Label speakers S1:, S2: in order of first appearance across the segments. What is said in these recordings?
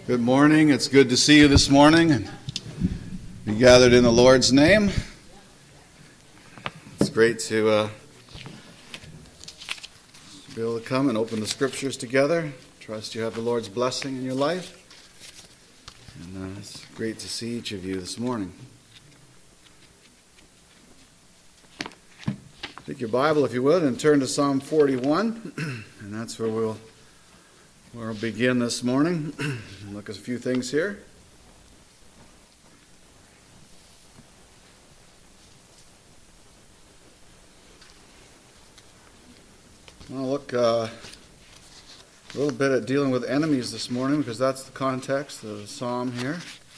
S1: Good morning. It's good to see you this morning and be gathered in the Lord's name. It's great to be able to come and open the Scriptures together. Trust you have the Lord's blessing in your life. And it's great to see each of you this morning. Take your Bible, if you would, and turn to Psalm 41, and that's where we'll begin this morning. Look at a few things here. I'll look a little bit at dealing with enemies this morning because that's the context of the psalm here.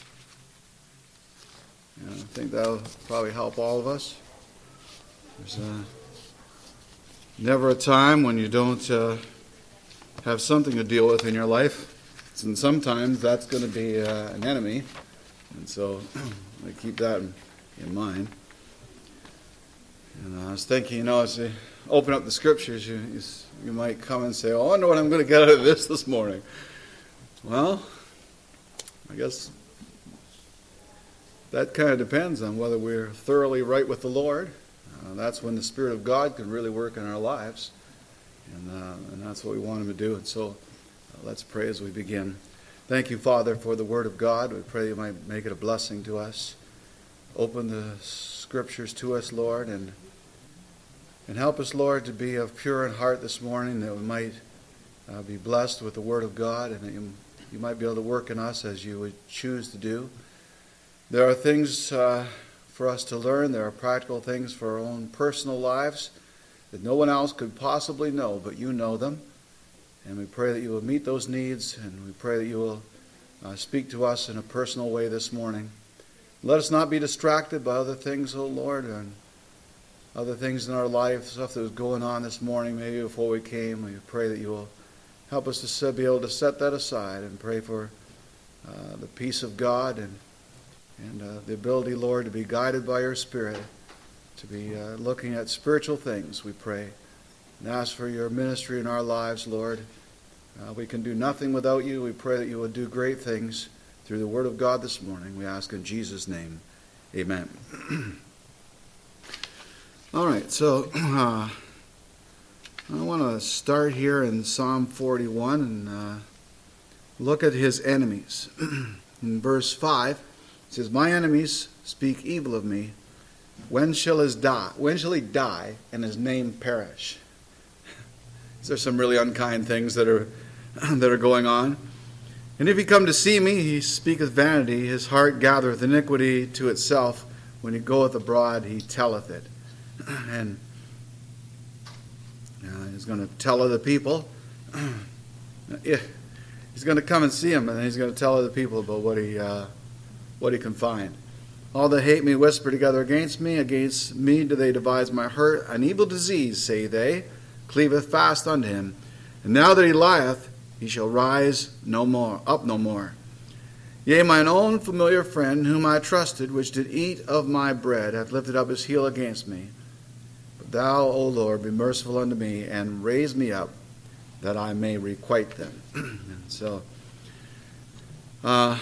S1: And I think that'll probably help all of us. There's never a time when you don't have something to deal with in your life. And sometimes that's going to be an enemy. And so I keep that in mind. And I was thinking, as you open up the Scriptures, you might come and say, I know what I'm going to get out of this morning. Well, I guess that kind of depends on whether we're thoroughly right with the Lord. That's when the Spirit of God can really work in our lives. And that's what we want Him to do. And so let's pray as we begin. Thank you, Father, for the Word of God. We pray you might make it a blessing to us. Open the Scriptures to us, Lord, and help us, Lord, to be of pure in heart this morning, that we might be blessed with the Word of God, and that you might be able to work in us as you would choose to do. There are things for us to learn. There are practical things for our own personal lives that no one else could possibly know, but you know them. And we pray that you will meet those needs, and we pray that you will speak to us in a personal way this morning. Let us not be distracted by other things, O Lord, and other things in our life, stuff that was going on this morning, maybe before we came. We pray that you will help us to be able to set that aside and pray for the peace of God and the ability, Lord, to be guided by your Spirit, to be looking at spiritual things, we pray. And ask for your ministry in our lives, Lord. We can do nothing without you. We pray that you will do great things through the Word of God this morning. We ask in Jesus' name. Amen. All right, so I want to start here in Psalm 41 and look at his enemies. In verse 5, it says, "My enemies speak evil of me. When shall he die and his name perish?" There's some really unkind things that are going on. "And if he come to see me, he speaketh vanity. His heart gathereth iniquity to itself. When he goeth abroad, he telleth it." And he's going to tell other people. He's going to come and see him, and he's going to tell other people about what he can find. "All that hate me whisper together against me do they devise my hurt. An evil disease, say they, cleaveth fast unto him. And now that he lieth, he shall rise up no more. Yea, mine own familiar friend, whom I trusted, which did eat of my bread, hath lifted up his heel against me. But thou, O Lord, be merciful unto me, and raise me up, that I may requite them." And so, I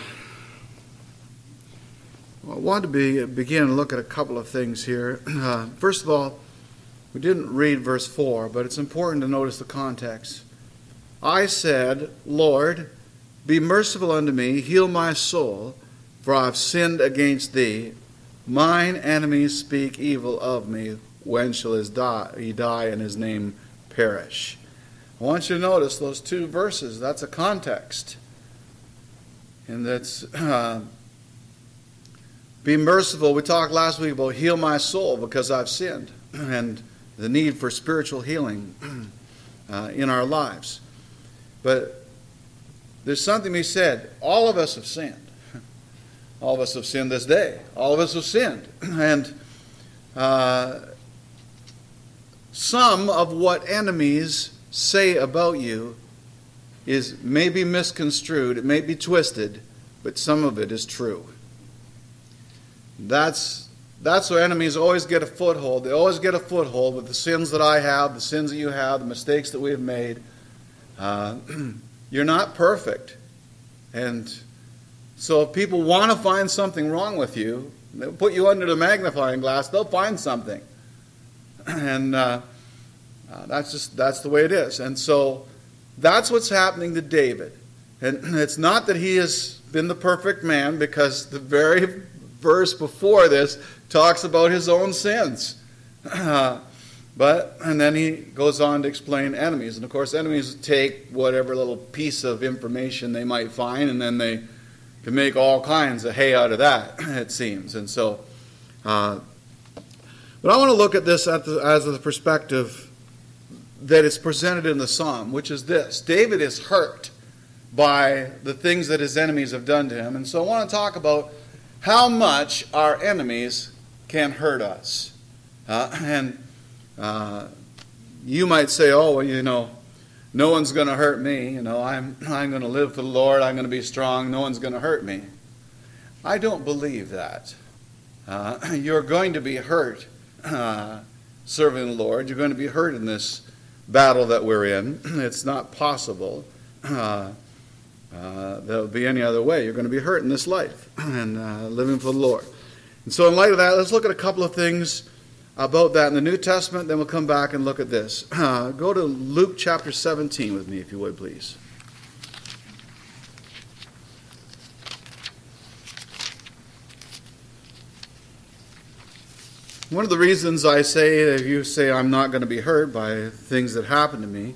S1: want to begin and look at a couple of things here. First of all, we didn't read verse 4, but it's important to notice the context. "I said, Lord, be merciful unto me, heal my soul, for I have sinned against thee. Mine enemies speak evil of me. When shall he die and his name perish?" I want you to notice those two verses. That's a context. And that's... be merciful. We talked last week about heal my soul because I've sinned, and the need for spiritual healing in our lives. But there's something he said. All of us have sinned. All of us have sinned this day. All of us have sinned. And some of what enemies say about you may be misconstrued. It may be twisted, but some of it is true. That's where enemies always get a foothold. They always get a foothold with the sins that I have, the sins that you have, the mistakes that we have made. You're not perfect. And so if people want to find something wrong with you, they'll put you under the magnifying glass, they'll find something. And that's the way it is. And so that's what's happening to David. And it's not that he has been the perfect man, because the very verse before this talks about his own sins. And then he goes on to explain enemies. And of course, enemies take whatever little piece of information they might find, and then they can make all kinds of hay out of that, it seems. And so, but I want to look at this as the perspective that is presented in the psalm, which is this: David is hurt by the things that his enemies have done to him. And so I want to talk about how much our enemies can hurt us. You might say, oh, well, no one's going to hurt me. I'm going to live for the Lord. I'm going to be strong. No one's going to hurt me. I don't believe that. You're going to be hurt serving the Lord. You're going to be hurt in this battle that we're in. It's not possible that it would be any other way. You're going to be hurt in this life and living for the Lord. And so in light of that, let's look at a couple of things about that in the New Testament. Then we'll come back and look at this. Go to Luke chapter 17 with me, if you would, please. One of the reasons I say, if you say I'm not going to be hurt by things that happen to me,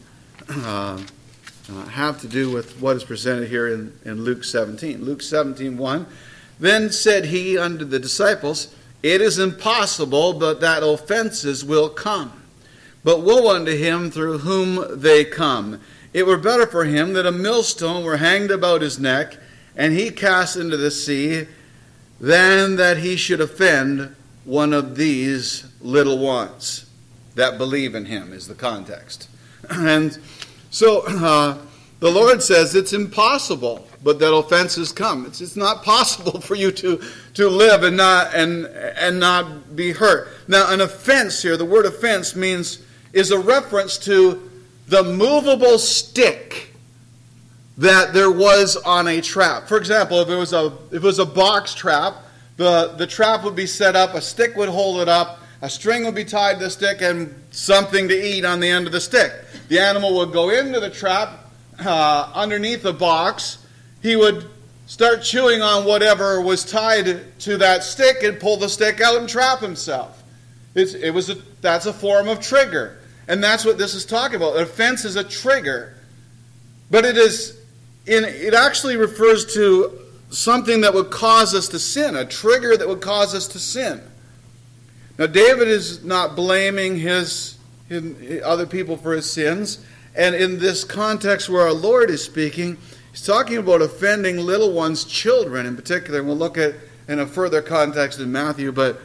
S1: have to do with what is presented here in Luke 17. Luke 17:1. Then said he unto the disciples, it is impossible but that offenses will come. But woe unto him through whom they come. It were better for him that a millstone were hanged about his neck, and he cast into the sea, than that he should offend one of these little ones that believe in him, is the context. And so the Lord says it's impossible, but that offenses come. It's not possible for you to live and not be hurt. Now, an offense here, the word offense is a reference to the movable stick that there was on a trap. For example, if it was a box trap, the trap would be set up, a stick would hold it up, a string would be tied to the stick, and something to eat on the end of the stick. The animal would go into the trap underneath the box. He would start chewing on whatever was tied to that stick and pull the stick out and trap himself. That's a form of trigger. And that's what this is talking about. An offense is a trigger. But it actually refers to something that would cause us to sin, a trigger that would cause us to sin. Now, David is not blaming other people for his sins. And in this context where our Lord is speaking, he's talking about offending little ones, children in particular. And we'll look at in a further context in Matthew. But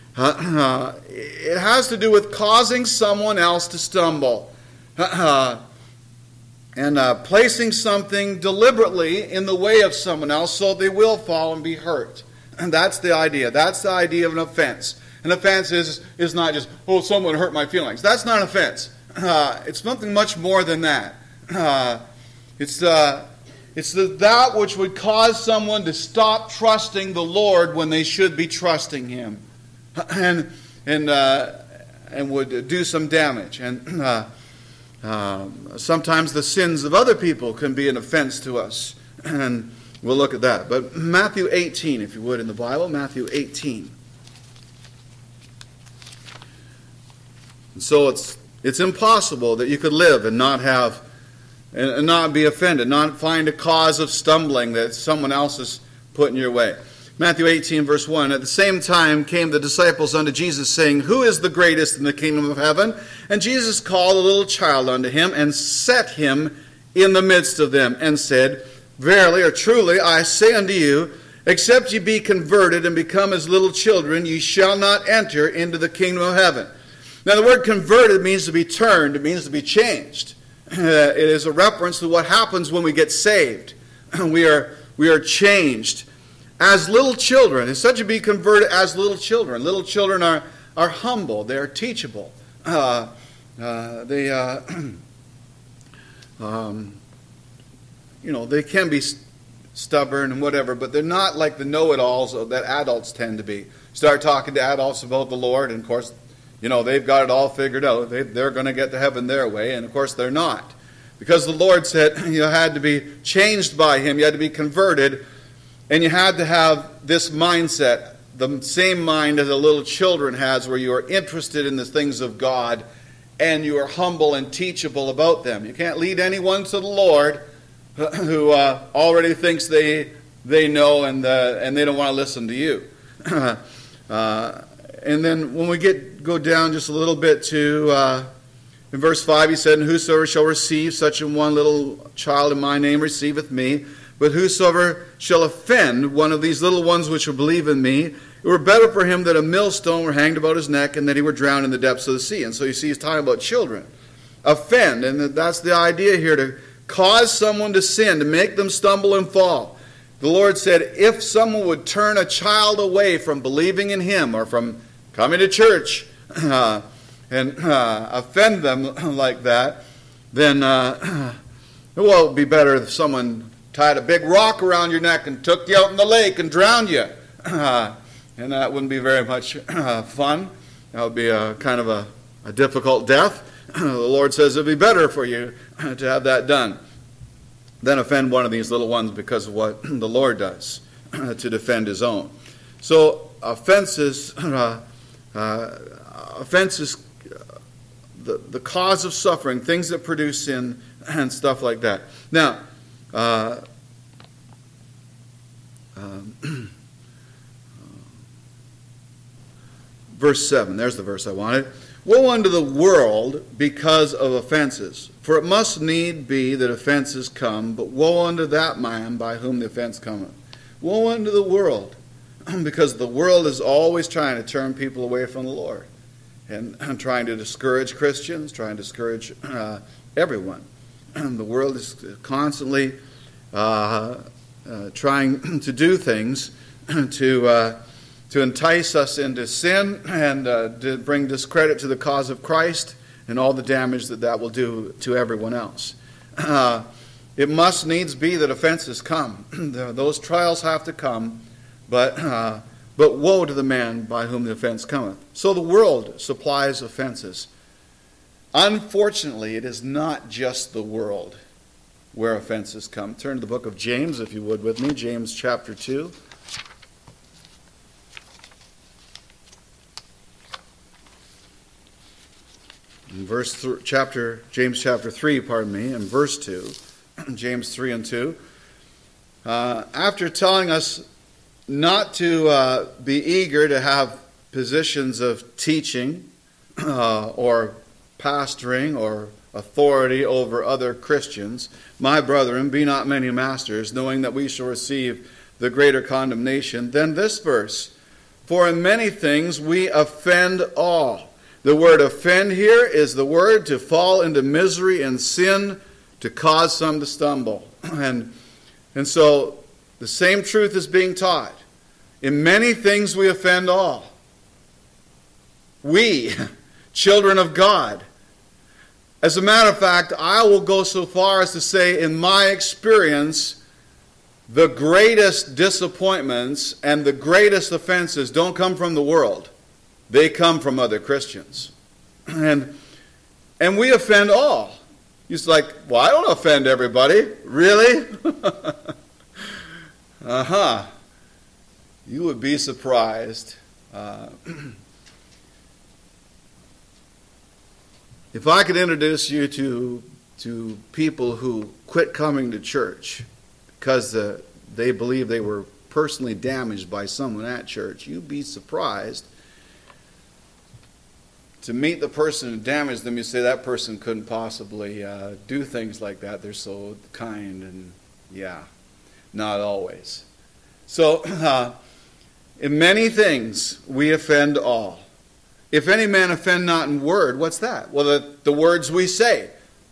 S1: it has to do with causing someone else to stumble. And placing something deliberately in the way of someone else so they will fall and be hurt. And that's the idea. That's the idea of an offense. An offense is not just, oh, someone hurt my feelings. That's not an offense. It's something much more than that. It's that which would cause someone to stop trusting the Lord when they should be trusting Him, and would do some damage. And sometimes the sins of other people can be an offense to us, and we'll look at that. But Matthew 18, if you would, in the Bible, Matthew 18. And so it's impossible that you could live and not have, and not be offended, not find a cause of stumbling that someone else has put in your way. Matthew 18, verse 1, At the same time came the disciples unto Jesus, saying, Who is the greatest in the kingdom of heaven? And Jesus called a little child unto him, and set him in the midst of them, and said, Verily or truly I say unto you, except ye be converted and become as little children, ye shall not enter into the kingdom of heaven. Now the word converted means to be turned, it means to be changed. It is a reference to what happens when we get saved. We are changed. As little children, it's such to be converted as little children. Little children are humble. They are teachable. They can be stubborn and whatever, but they're not like the know-it-alls that adults tend to be. Start talking to adults about the Lord, and of course, they've got it all figured out. They're going to get to heaven their way, and of course they're not. Because the Lord said you had to be changed by Him, you had to be converted, and you had to have this mindset, the same mind as a little children has, where you are interested in the things of God, and you are humble and teachable about them. You can't lead anyone to the Lord who already thinks they know and they don't want to listen to you. And then when we go down just a little bit to in verse 5, he said, "And whosoever shall receive such a one little child in my name receiveth me. But whosoever shall offend one of these little ones which will believe in me, it were better for him that a millstone were hanged about his neck and that he were drowned in the depths of the sea." And so you see he's talking about children. Offend, and that's the idea here, to cause someone to sin, to make them stumble and fall. The Lord said if someone would turn a child away from believing in Him or from coming to church and offend them like that, then it would be better if someone tied a big rock around your neck and took you out in the lake and drowned you. And that wouldn't be very much fun. That would be a kind of a difficult death. The Lord says it would be better for you to have that done than offend one of these little ones because of what the Lord does to defend His own. So offenses, the cause of suffering, things that produce sin and stuff like that. Now, verse 7, there's the verse I wanted. "Woe unto the world because of offenses. For it must need be that offenses come, but woe unto that man by whom the offense cometh." Woe unto the world, because the world is always trying to turn people away from the Lord and trying to discourage Christians, trying to discourage everyone. The world is constantly trying to do things to entice us into sin and to bring discredit to the cause of Christ and all the damage that will do to everyone else. It must needs be that offenses come. Those trials have to come, but woe to the man by whom the offense cometh. So the world supplies offenses. Unfortunately, it is not just the world where offenses come. Turn to the book of James, if you would, with me. James chapter 2. James chapter 3, and verse 2. James 3 and 2. After telling us not to be eager to have positions of teaching or pastoring or authority over other Christians, "My brethren, be not many masters, knowing that we shall receive the greater condemnation." Then this verse, "For in many things we offend all." The word offend here is the word to fall into misery and sin, to cause some to stumble. And so the same truth is being taught. In many things we offend all. We, children of God. As a matter of fact, I will go so far as to say, in my experience, the greatest disappointments and the greatest offenses don't come from the world. They come from other Christians. And we offend all. You're like, well, I don't offend everybody. Really? You would be surprised. If I could introduce you to people who quit coming to church because they believe they were personally damaged by someone at church, you'd be surprised to meet the person who damaged them. You say that person couldn't possibly do things like that. They're so kind, and not always. So, in many things we offend all. If any man offend not in word, what's that? Well, the words we say.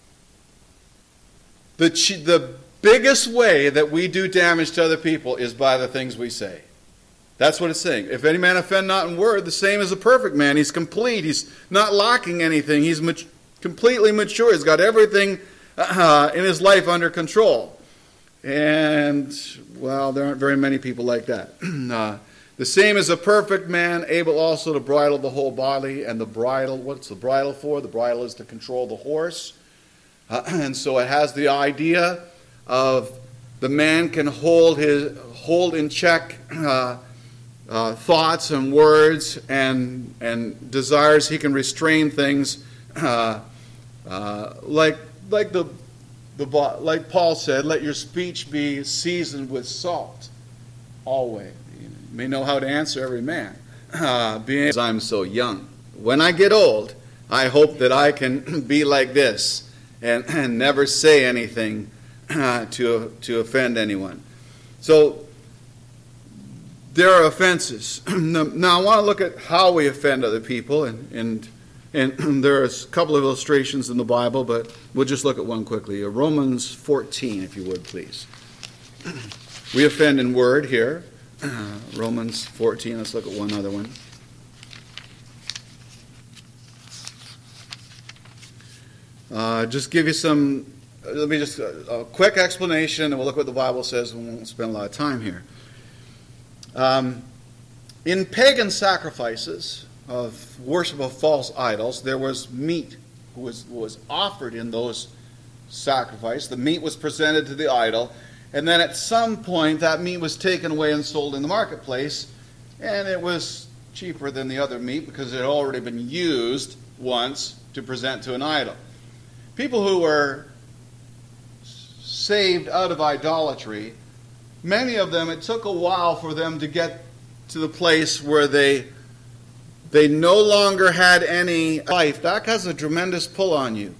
S1: The biggest way that we do damage to other people is by the things we say. That's what it's saying. If any man offend not in word, the same as a perfect man. He's complete. He's not lacking anything. He's completely mature. He's got everything in his life under control. And, well, there aren't very many people like that. The same as a perfect man, able also to bridle the whole body. And the bridle, what's the bridle for? The bridle is to control the horse. And so it has the idea of the man can hold in check thoughts and words and desires. He can restrain things like Paul said, let your speech be seasoned with salt always. You may know how to answer every man. Being I'm so young. When I get old, I hope that I can be like this and never say anything to offend anyone. So there are offenses. Now I want to look at how we offend other people, and there are a couple of illustrations in the Bible, but we'll just look at one quickly. Romans 14, if you would, please. We offend in word here. Romans 14, let's look at one other one. Just give you some, let me just, a quick explanation, and we'll look what the Bible says, and we won't spend a lot of time here. In pagan sacrifices of worship of false idols, there was meat was offered in those sacrifices. The meat was presented to the idol, and then at some point that meat was taken away and sold in the marketplace, and it was cheaper than the other meat because it had already been used once to present to an idol. People who were saved out of idolatry, many of them, it took a while for them to get to the place where they no longer had any life. That has a tremendous pull on you.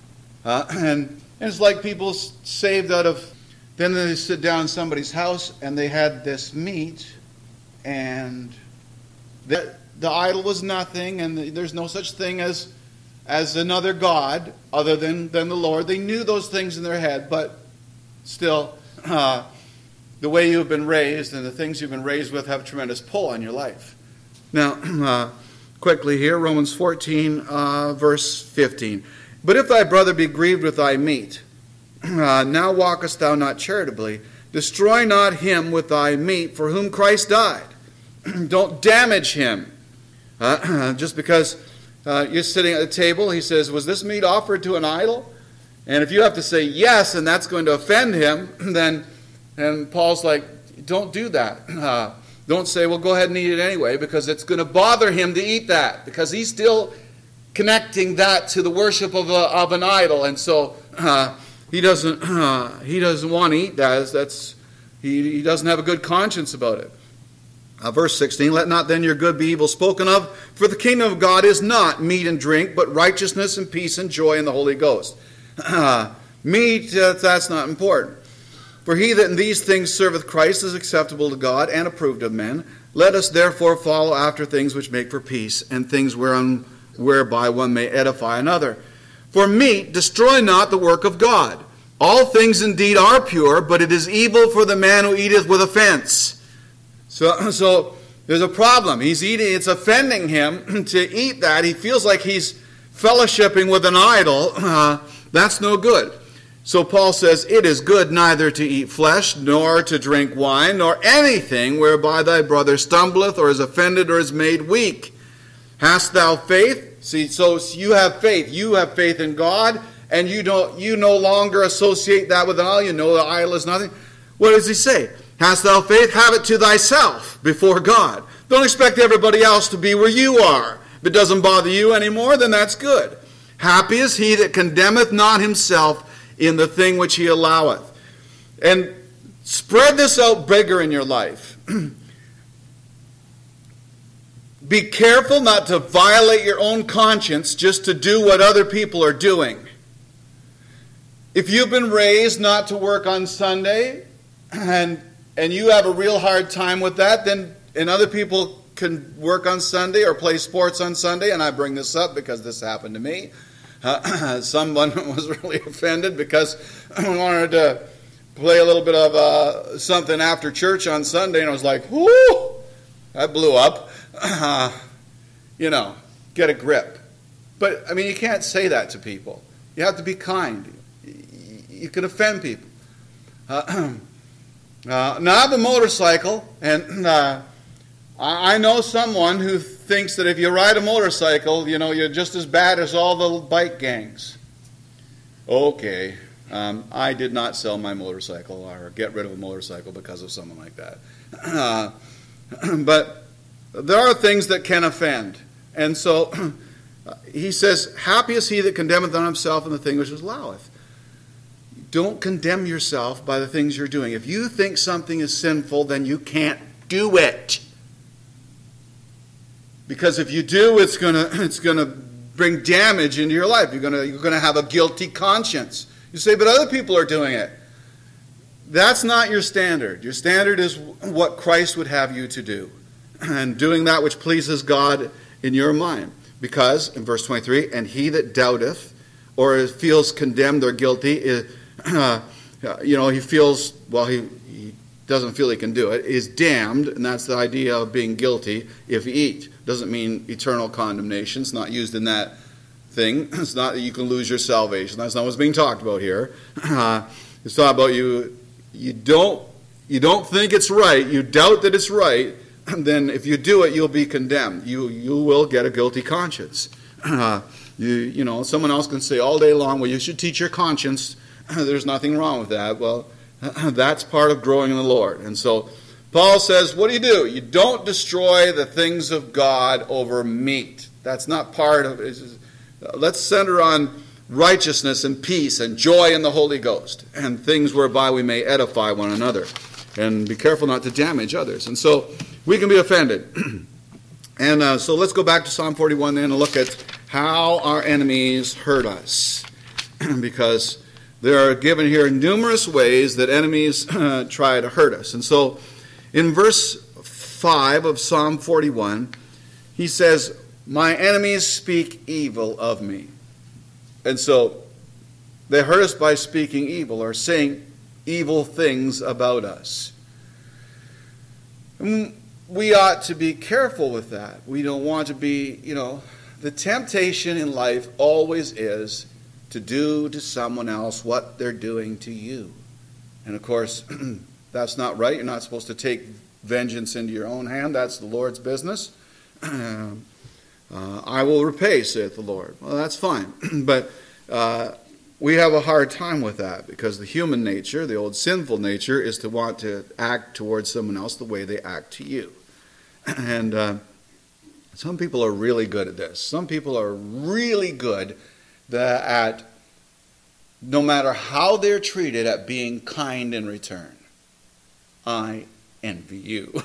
S1: And it's like people saved out of, then they sit down in somebody's house and they had this meat, and the idol was nothing, and there's no such thing as another God other than the Lord. They knew those things in their head, but still, the way you've been raised and the things you've been raised with have a tremendous pull on your life. Now, quickly here, Romans 14, verse 15. But if thy brother be grieved with thy meat, now walkest thou not charitably. Destroy not him with thy meat, for whom Christ died. Don't damage him. Just because you're sitting at the table, he says, was this meat offered to an idol? And if you have to say yes, and that's going to offend him, then Paul's like, don't do that. Don't say, well, go ahead and eat it anyway, because it's going to bother him to eat that, because he's still connecting that to the worship of an idol, and so he doesn't want to eat that. He doesn't have a good conscience about it. Verse 16, let not then your good be evil spoken of, for the kingdom of God is not meat and drink, but righteousness and peace and joy in the Holy Ghost. Meat, that's not important. For he that in these things serveth Christ is acceptable to God and approved of men. Let us therefore follow after things which make for peace, and things whereby one may edify another. For meat destroy not the work of God. All things indeed are pure, but it is evil for the man who eateth with offense. So there's a problem. He's eating, it's offending him to eat that. He feels like he's fellowshipping with an idol. That's no good. So Paul says, it is good neither to eat flesh, nor to drink wine, nor anything whereby thy brother stumbleth, or is offended, or is made weak. Hast thou faith? See, so you have faith. You have faith in God, and you no longer associate that with an idol. You know the idol is nothing. What does he say? Hast thou faith? Have it to thyself before God. Don't expect everybody else to be where you are. If it doesn't bother you anymore, then that's good. Happy is he that condemneth not himself in the thing which he alloweth. And spread this out bigger in your life. Be careful not to violate your own conscience just to do what other people are doing. If you've been raised not to work on Sunday, and you have a real hard time with that, then and other people can work on Sunday or play sports on Sunday, and I bring this up because this happened to me. Someone was really offended because I wanted to play a little bit of something after church on Sunday, and I was like, whoo, that blew up. Get a grip. But, I mean, you can't say that to people. You have to be kind. You can offend people. Now I have a motorcycle, and I know someone who thinks that if you ride a motorcycle, you're just as bad as all the bike gangs. Okay, I did not sell my motorcycle or get rid of a motorcycle because of someone like that. But there are things that can offend. And so he says, happy is he that condemneth not himself in the thing which is alloweth. Don't condemn yourself by the things you're doing. If you think something is sinful, then you can't do it. Because if you do, it's gonna bring damage into your life. You're gonna have a guilty conscience. You say, but other people are doing it. That's not your standard. Your standard is what Christ would have you to do, and doing that which pleases God in your mind. Because in verse 23, and he that doubteth or feels condemned or guilty is, he feels, he doesn't feel he can do it, is damned, and that's the idea of being guilty if you eat. Doesn't mean eternal condemnation. It's not used in that thing. It's not that you can lose your salvation. That's not what's being talked about here. It's not about you don't think it's right, you doubt that it's right, then if you do it, you'll be condemned. You will get a guilty conscience. Someone else can say all day long, well, you should teach your conscience. There's nothing wrong with that. Well, that's part of growing in the Lord. And so Paul says, what do? You don't destroy the things of God over meat. That's not part of it. Let's center on righteousness and peace and joy in the Holy Ghost and things whereby we may edify one another. And be careful not to damage others. And so we can be offended. And so let's go back to Psalm 41 then and look at how our enemies hurt us. Because there are given here numerous ways that enemies try to hurt us. And so in verse 5 of Psalm 41, he says, my enemies speak evil of me. And so they hurt us by speaking evil or saying evil things about us. And we ought to be careful with that. We don't want to be, the temptation in life always is to do to someone else what they're doing to you. And of course, that's not right. You're not supposed to take vengeance into your own hand. That's the Lord's business. I will repay, saith the Lord. Well, that's fine. But we have a hard time with that because the human nature, the old sinful nature, is to want to act towards someone else the way they act to you. And some people are really good at this. Some people are really good at, no matter how they're treated, at being kind in return. I envy you.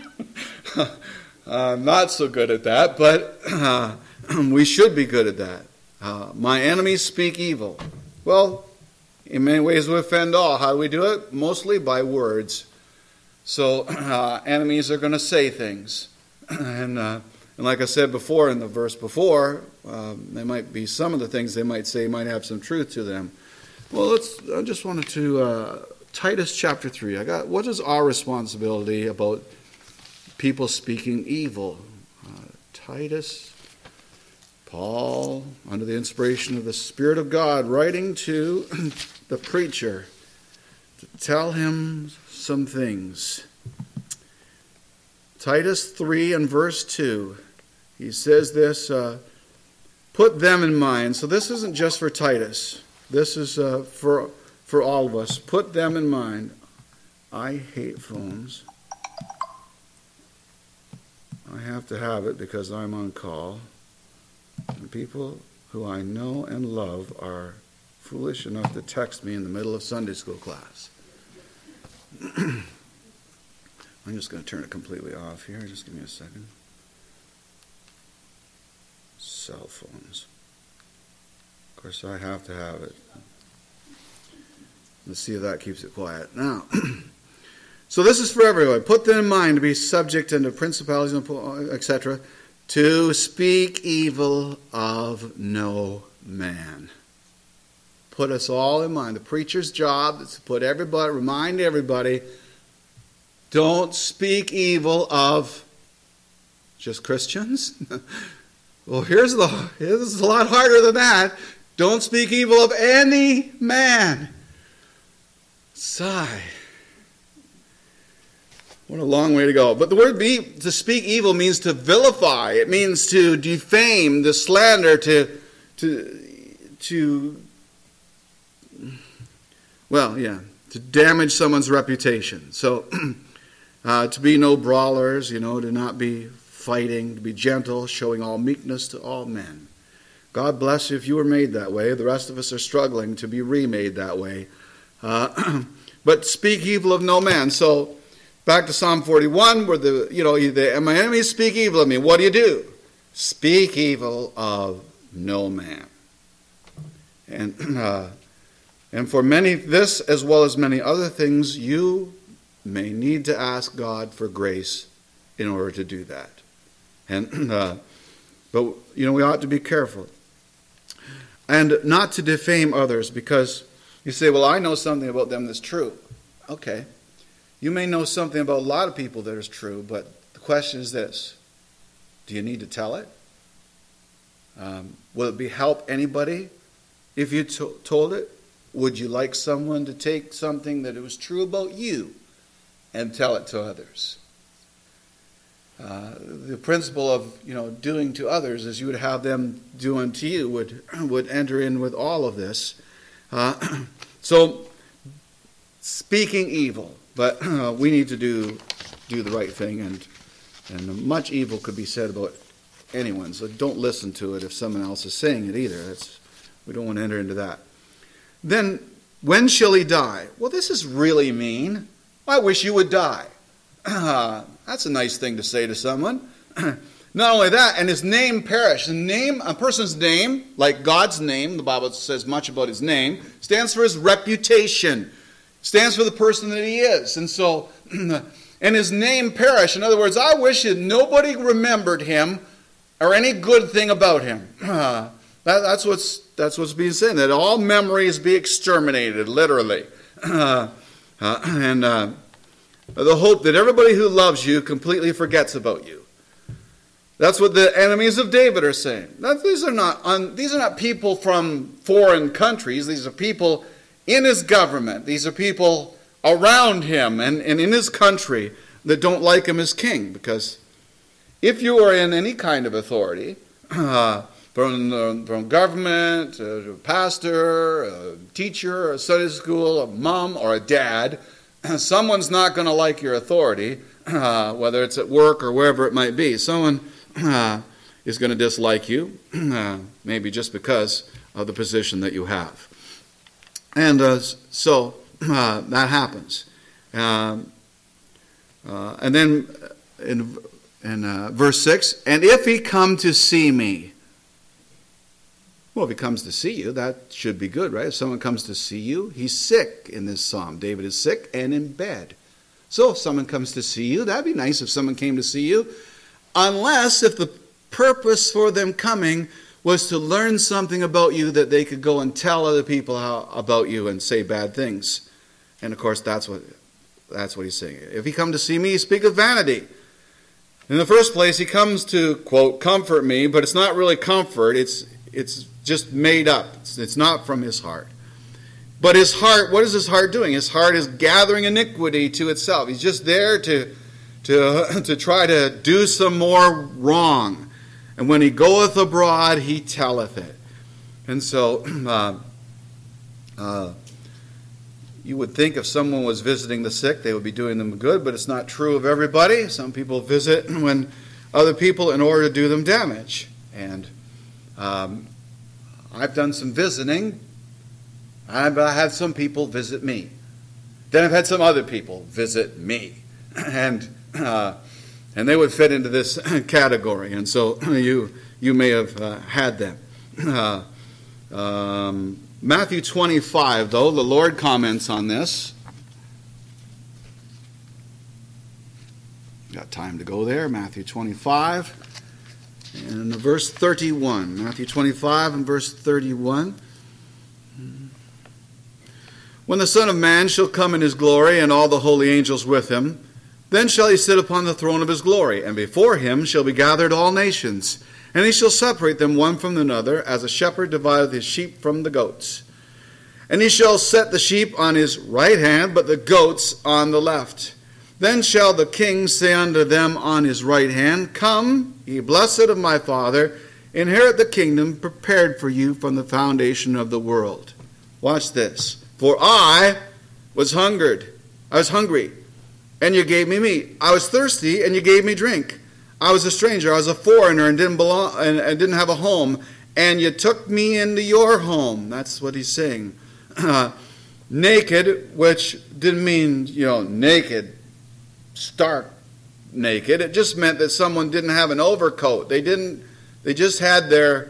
S1: I'm not so good at that, but we should be good at that. My enemies speak evil. Well, in many ways we offend all. How do we do it? Mostly by words. So enemies are going to say things. And like I said before in the verse before, there might be some of the things they might say might have some truth to them. Well, I just wanted to, Titus chapter 3. What is our responsibility about people speaking evil? Titus, Paul, under the inspiration of the Spirit of God, writing to the preacher to tell him some things. Titus 3 and verse 2, he says this, put them in mind. So this isn't just for Titus. This is for all of us. Put them in mind. I hate phones. I have to have it because I'm on call. And people who I know and love are foolish enough to text me in the middle of Sunday school class. I'm just going to turn it completely off here. Just give me a second. Cell phones. Of course, I have to have it. Let's see if that keeps it quiet. Now, so this is for everyone. Put them in mind to be subject unto principalities, etc., to speak evil of no man. Put us all in mind. The preacher's job is to remind everybody, don't speak evil of just Christians. Well, here's a lot harder than that. Don't speak evil of any man. Sigh. What a long way to go. But the word to speak evil means to vilify. It means to defame, to slander, to damage someone's reputation. So, to be no brawlers, to not be fighting, to be gentle, showing all meekness to all men. God bless you if you were made that way. The rest of us are struggling to be remade that way. But speak evil of no man. So, back to Psalm 41, where my enemies speak evil of me. What do? Speak evil of no man. And for this, as well as many other things, you may need to ask God for grace in order to do that. But we ought to be careful. And not to defame others, because you say, well, I know something about them that's true. Okay. You may know something about a lot of people that is true, but the question is this. Do you need to tell it? Will it help anybody if you told it? Would you like someone to take something that was true about you and tell it to others? The principle of doing to others as you would have them do unto you would enter in with all of this. So speaking evil, but we need to do the right thing, and much evil could be said about anyone. So don't listen to it if someone else is saying it either. We don't want to enter into that. Then, when shall he die? Well, this is really mean. I wish you would die. That's a nice thing to say to someone. Not only that, and his name perish. A person's name, like God's name, the Bible says much about his name, stands for his reputation. Stands for the person that he is. And so, and his name perish. In other words, I wish that nobody remembered him or any good thing about him. That's what's being said, that all memories be exterminated, literally. And the hope that everybody who loves you completely forgets about you. That's what the enemies of David are saying. These are not people from foreign countries. These are people in his government. These are people around him and in his country that don't like him as king. Because if you are in any kind of authority, from government, a pastor, a teacher, a Sunday school, a mom, or a dad, someone's not going to like your authority, whether it's at work or wherever it might be. Someone is going to dislike you, maybe just because of the position that you have. And so that happens. And then in verse 6, and if he come to see me. Well, if he comes to see you, that should be good, right? If someone comes to see you, he's sick in this psalm. David is sick and in bed. So if someone comes to see you, that'd be nice if someone came to see you. Unless if the purpose for them coming was to learn something about you that they could go and tell other people about you and say bad things. And of course, that's what he's saying. If he come to see me, speak of vanity. In the first place, he comes to, quote, comfort me, but it's not really comfort. It's just made up. It's not from his heart. But his heart, what is his heart doing? His heart is gathering iniquity to itself. He's just there to try to do some more wrong. And when he goeth abroad, he telleth it. And so, you would think if someone was visiting the sick, they would be doing them good, but it's not true of everybody. Some people visit when other people in order to do them damage. And I've done some visiting. I've had some people visit me. Then I've had some other people visit me. And they would fit into this category. And so you may have had them. Matthew 25, though, the Lord comments on this. Got time to go there. Matthew 25 and verse 31. Matthew 25 and verse 31. When the Son of Man shall come in his glory, and all the holy angels with him, then shall he sit upon the throne of his glory, and before him shall be gathered all nations. And he shall separate them one from another, as a shepherd divideth his sheep from the goats. And he shall set the sheep on his right hand, but the goats on the left. Then shall the king say unto them on his right hand, Come, ye blessed of my Father, inherit the kingdom prepared for you from the foundation of the world. Watch this. For I was hungry, and you gave me meat. I was thirsty, and you gave me drink. I was a stranger, I was a foreigner, and didn't have a home, and you took me into your home. That's what he's saying. Naked, which didn't mean, naked, stark naked. It just meant that someone didn't have an overcoat. They just had their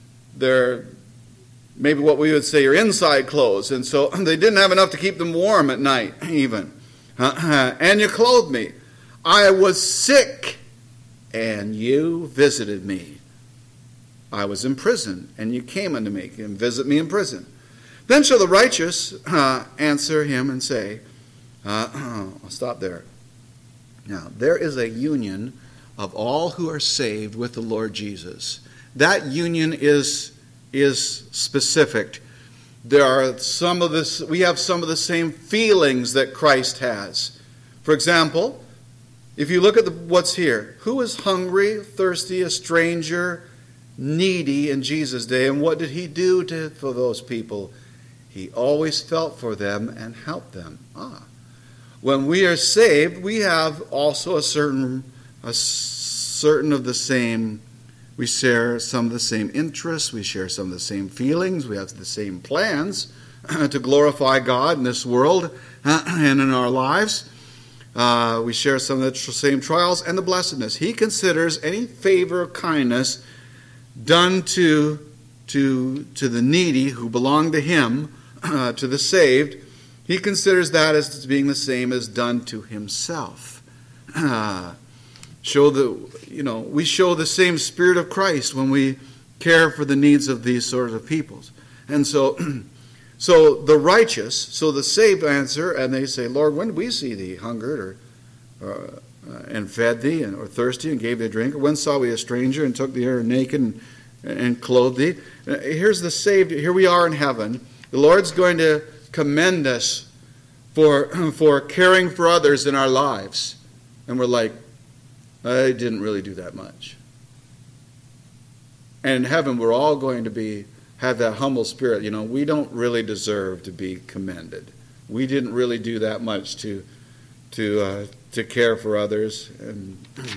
S1: maybe what we would say your inside clothes, and so they didn't have enough to keep them warm at night even. And you clothed me. I was sick, and you visited me. I was in prison, and you came unto me and visit me in prison. Then shall the righteous answer him and say, I'll stop there. Now, there is a union of all who are saved with the Lord Jesus. That union is specific. We have some of the same feelings that Christ has. For example, if you look at what's here, who is hungry, thirsty, a stranger, needy in Jesus' day, and what did he do for those people? He always felt for them and helped them. When we are saved, we have also we share some of the same interests, we share some of the same feelings, we have the same plans to glorify God in this world and in our lives. We share some of the same trials and the blessedness. He considers any favor or kindness done to the needy who belong to him, to the saved, he considers that as being the same as done to himself. We show the same spirit of Christ when we care for the needs of these sorts of peoples. And so the righteous, so the saved answer, and they say, Lord, when did we see thee hungered and fed thee, or thirsty and gave thee drink? Or when saw we a stranger and took thee here naked and clothed thee? Here's the saved. Here we are in heaven. The Lord's going to commend us for caring for others in our lives. And we're like, I didn't really do that much. And in heaven, we're all going to have that humble spirit. We don't really deserve to be commended. We didn't really do that much to care for others, and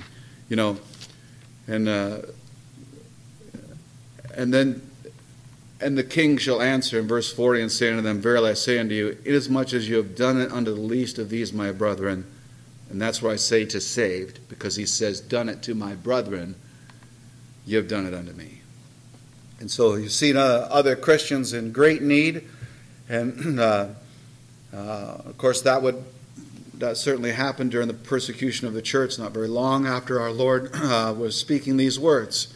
S1: and the king shall answer in verse 40 and say unto them, Verily I say unto you, inasmuch as you have done it unto the least of these my brethren, and that's why I say to saved, because he says, done it to my brethren, you have done it unto me. And so you've seen other Christians in great need, and of course that certainly happened during the persecution of the church, not very long after our Lord was speaking these words.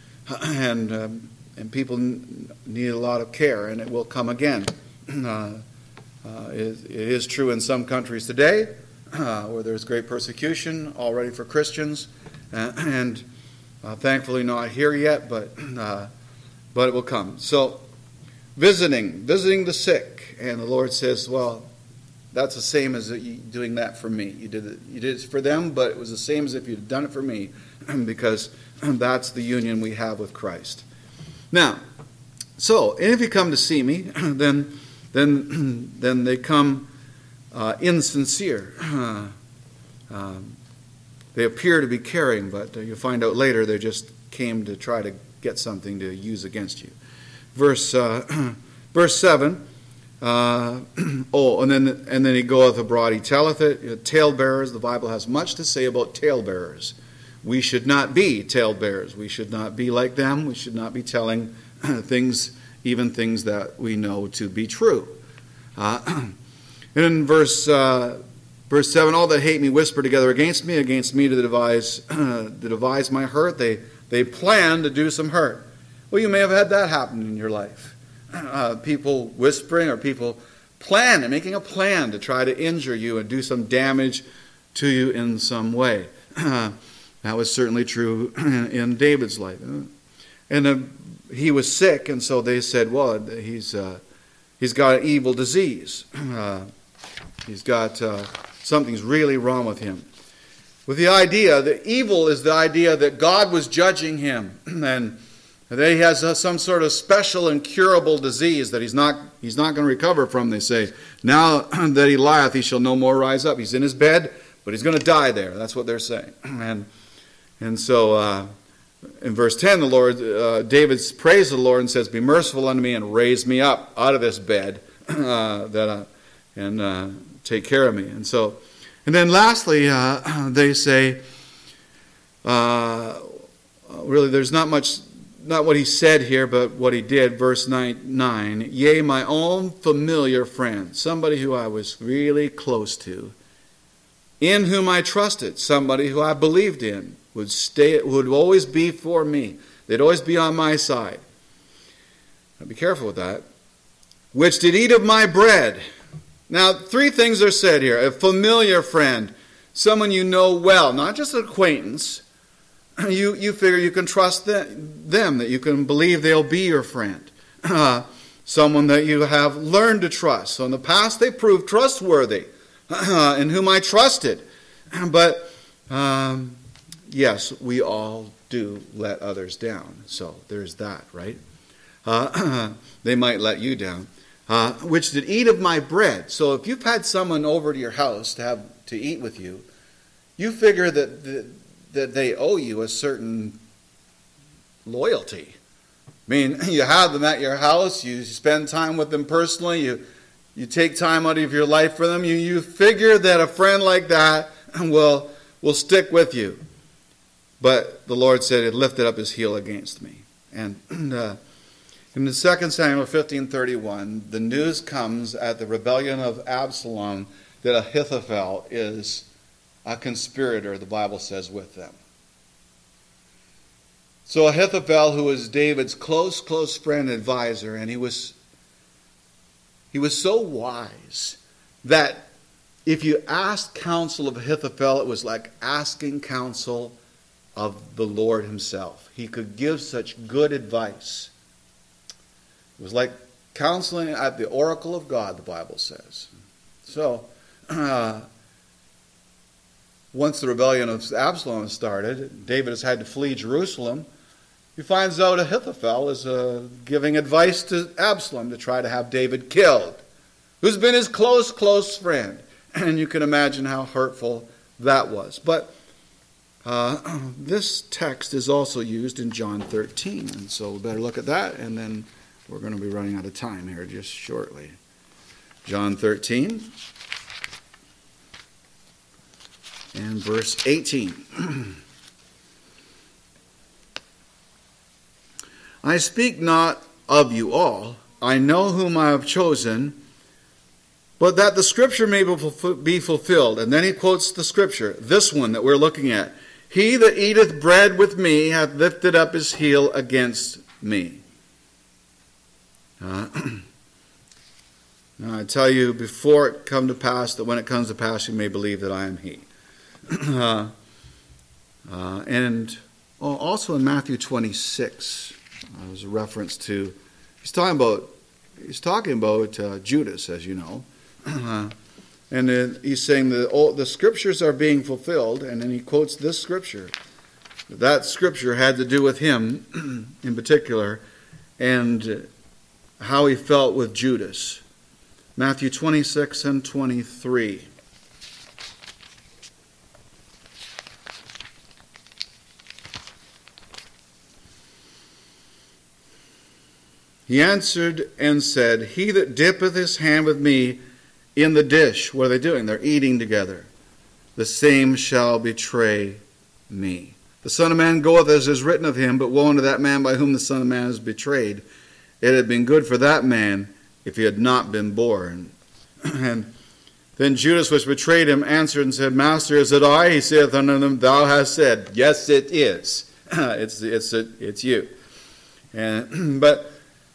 S1: And people need a lot of care, and it will come again. It is true in some countries today where there's great persecution already for Christians, and thankfully not here yet, but it will come. So visiting the sick, and the Lord says, well, that's the same as you doing that for me. You did it for them, but it was the same as if you'd done it for me, because that's the union we have with Christ. Now, and if you come to see me, then they come insincere. They appear to be caring, but you find out later they just came to try to get something to use against you. Verse 7. And then he goeth abroad, he telleth it. Talebearers, the Bible has much to say about talebearers. We should not be talebearers. We should not be like them. We should not be telling things, even things that we know to be true. In verse 7, all that hate me whisper together against me to devise my hurt. They plan to do some hurt. Well, you may have had that happen in your life. People whispering, or people making a plan to try to injure you and do some damage to you in some way. That was certainly true in David's life. And he was sick, and so they said, well, he's he's got an evil disease. He's got something's really wrong with him. With the idea, the evil is the idea that God was judging him and that he has some sort of special incurable disease that he's not going to recover from, they say. Now that he lieth, he shall no more rise up. He's in his bed, but he's going to die there. That's what they're saying. And so in verse 10, the Lord, David prays the Lord and says, "Be merciful unto me and raise me up out of this bed and take care of me." And then lastly, they say, really there's not what he said here, but what he did. Verse 9, "Yea, my own familiar friend," somebody who I was really close to, "in whom I trusted," somebody who I believed in, would always be for me. They'd always be on my side. Now be careful with that. "Which did eat of my bread." Now, three things are said here. A familiar friend, someone you know well, not just an acquaintance. You figure you can trust them, that you can believe they'll be your friend. Someone that you have learned to trust. So in the past they proved trustworthy, in whom I trusted. But yes, we all do let others down. So there's that, right? They might let you down. "Which did eat of my bread." So if you've had someone over to your house to eat with you, you figure that they owe you a certain loyalty. I mean, you have them at your house, you spend time with them personally, you take time out of your life for them, you figure that a friend like that will stick with you. But the Lord said it lifted up his heel against me. And in the 2 Samuel 15:31, the news comes at the rebellion of Absalom that Ahithophel is a conspirator, the Bible says, with them. So Ahithophel, who was David's close friend and advisor, and he was so wise that if you asked counsel of Ahithophel, it was like asking counsel of the Lord himself. He could give such good advice. It was like counseling at the oracle of God, the Bible says. So, once the rebellion of Absalom started, David has had to flee Jerusalem. He finds out Ahithophel is giving advice to Absalom to try to have David killed, who's been his close friend. And you can imagine how hurtful that was. But this text is also used in John 13. And so we better look at that, and then we're going to be running out of time here just shortly. John 13 and verse 18. "I speak not of you all. I know whom I have chosen, but that the scripture may be fulfilled." And then he quotes the scripture, this one that we're looking at. "He that eateth bread with me hath lifted up his heel against me." Now I tell you before it come to pass, that when it comes to pass you may believe that I am he. And also in Matthew 26, there's a reference to, he's talking about Judas, as you know. And then he's saying that the scriptures are being fulfilled, and then he quotes this scripture. That scripture had to do with him in particular, and how he felt with Judas. Matthew 26 and 23. "He answered and said, He that dippeth his hand with me in the dish," what are they doing? They're eating together, "the same shall betray me. The Son of Man goeth as is written of him, but woe unto that man by whom the Son of Man is betrayed. It had been good for that man if he had not been born." And then Judas, which betrayed him, answered and said, "Master, is it I?" He saith unto them, "Thou hast said." Yes, it is. It's you. But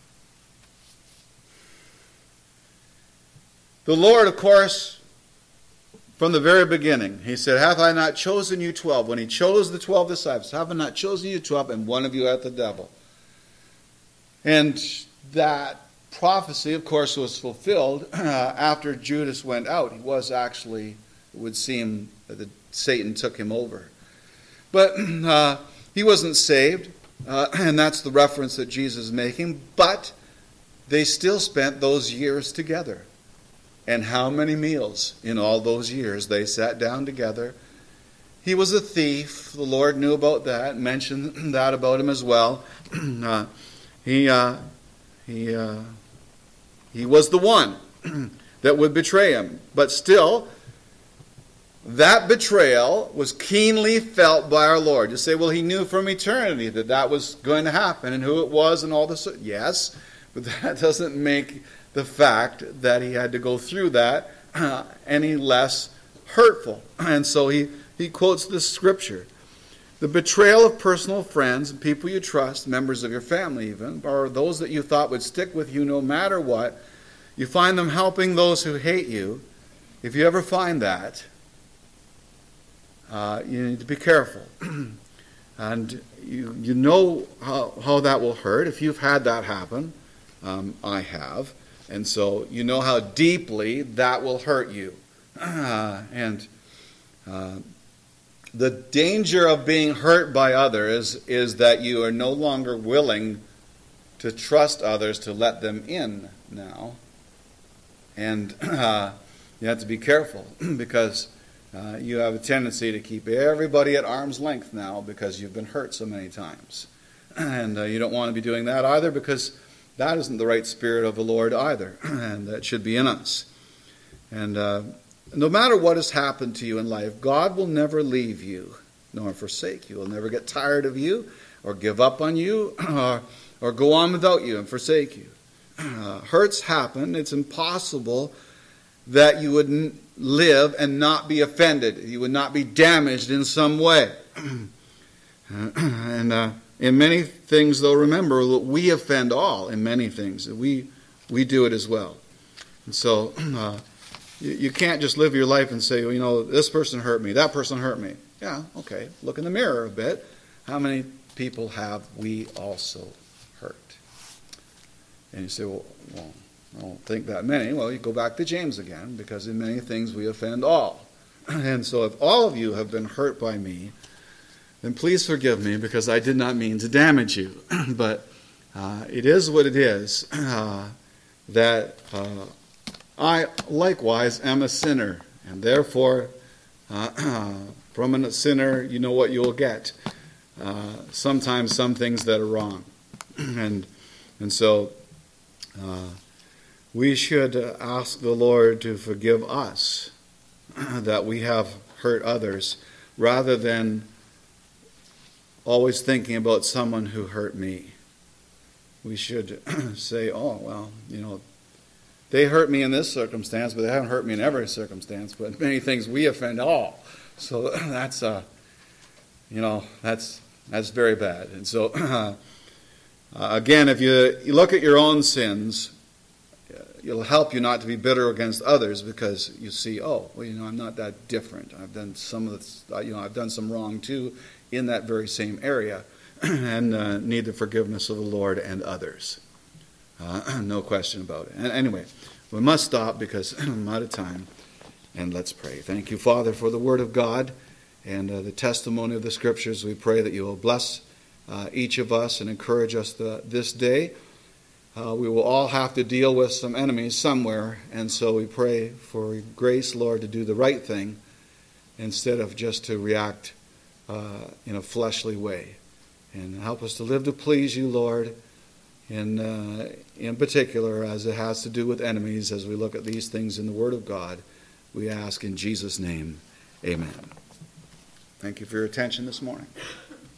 S1: the Lord, of course, from the very beginning, he said, "Hath I not chosen you 12? When he chose the 12 disciples, "Have I not chosen you 12? And one of you hath the devil." And that prophecy, of course, was fulfilled after Judas went out. He was actually, it would seem, that Satan took him over. But he wasn't saved, and that's the reference that Jesus is making. But they still spent those years together. And how many meals in all those years they sat down together. He was a thief. The Lord knew about that, mentioned that about him as well. He was the one that would betray him. But still, that betrayal was keenly felt by our Lord. You say, well, he knew from eternity that that was going to happen and who it was and all this. Yes, but that doesn't make the fact that he had to go through that any less hurtful. And so he quotes this scripture. The betrayal of personal friends, people you trust, members of your family even, or those that you thought would stick with you no matter what, you find them helping those who hate you. If you ever find that, you need to be careful. And you know how that will hurt. If you've had that happen, I have. And so you know how deeply that will hurt you. The danger of being hurt by others is that you are no longer willing to trust others to let them in now. And you have to be careful because you have a tendency to keep everybody at arm's length now because you've been hurt so many times. And you don't want to be doing that either because that isn't the right spirit of the Lord either. And that should be in us. And no matter what has happened to you in life, God will never leave you nor forsake you. He'll never get tired of you or give up on you or go on without you and forsake you. Hurts happen. It's impossible that you would live and not be offended. You would not be damaged in some way. And in many things, though, remember that we offend all in many things. We do it as well. And so you can't just live your life and say, well, you know, this person hurt me, that person hurt me. Yeah, okay. Look in the mirror a bit. How many people have we also hurt? And you say, well, I don't think that many. Well, you go back to James again, because in many things we offend all. And so if all of you have been hurt by me, then please forgive me, because I did not mean to damage you. But it is what it is, that I likewise am a sinner, and therefore from a sinner you know what you'll get. Sometimes some things that are wrong. And so we should ask the Lord to forgive us that we have hurt others, rather than always thinking about someone who hurt me. We should say, oh, well, you know, they hurt me in this circumstance, but they haven't hurt me in every circumstance. But in many things we offend all. So that's very bad. And so again, if you look at your own sins, it'll help you not to be bitter against others, because you see, oh, well, you know, I'm not that different. I've done some of this, I've done some wrong too in that very same area, and need the forgiveness of the Lord and others. No question about it. And anyway, we must stop because I'm out of time. And let's pray. Thank you, Father, for the Word of God and the testimony of the Scriptures. We pray that you will bless each of us and encourage us this day. We will all have to deal with some enemies somewhere, and so we pray for grace, Lord, to do the right thing instead of just to react in a fleshly way. And help us to live to please you, Lord, in particular as it has to do with enemies. As we look at these things in the Word of God, we ask in Jesus' name, amen. Thank you for your attention this morning.